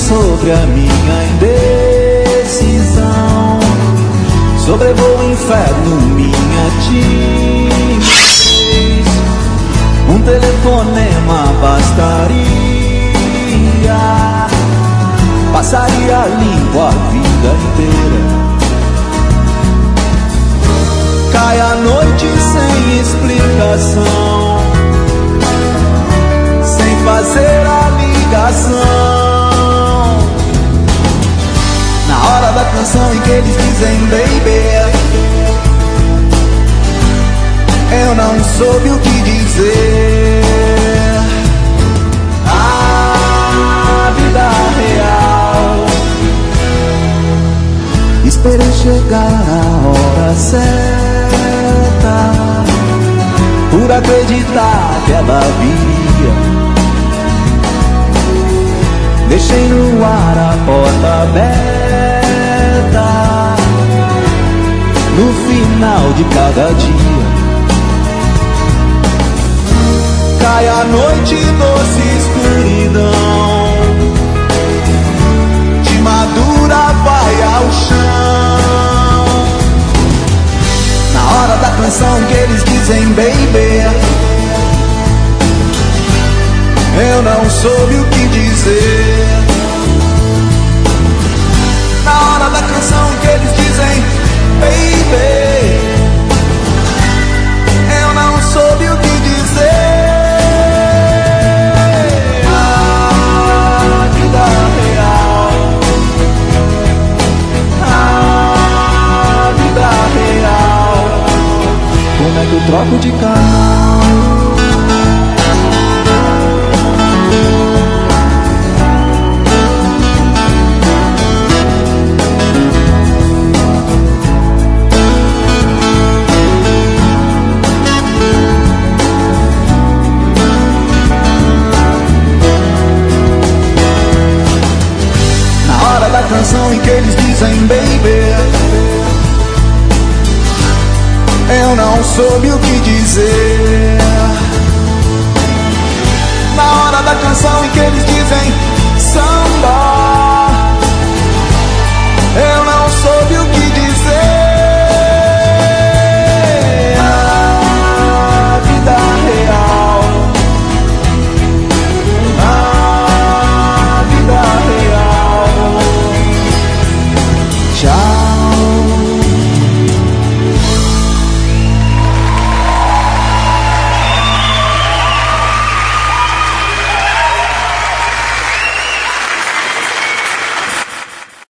sobre a minha indecisão. Sobrevoo o inferno, minha timidez. Um telefonema bastaria, passaria limpo a vida inteira. Cai a noite sem explicação, sem fazer a ligação. Na hora da canção em que eles dizem baby, eu não soube o que dizer. A vida real, esperei chegar a hora certa, por acreditar que ela viria. Deixei no ar a porta aberta, no final de cada dia. Cai a noite, doce escuridão, de madura vai ao chão. Na hora da canção que eles dizem baby, eu não soube o que dizer. Na hora da canção que eles dizem baby, eu não soube o que dizer. A vida real, a vida real, como é que eu troco de canal? Canção em que eles dizem baby, eu não soube o que dizer. Na hora da canção em que eles dizem somebody,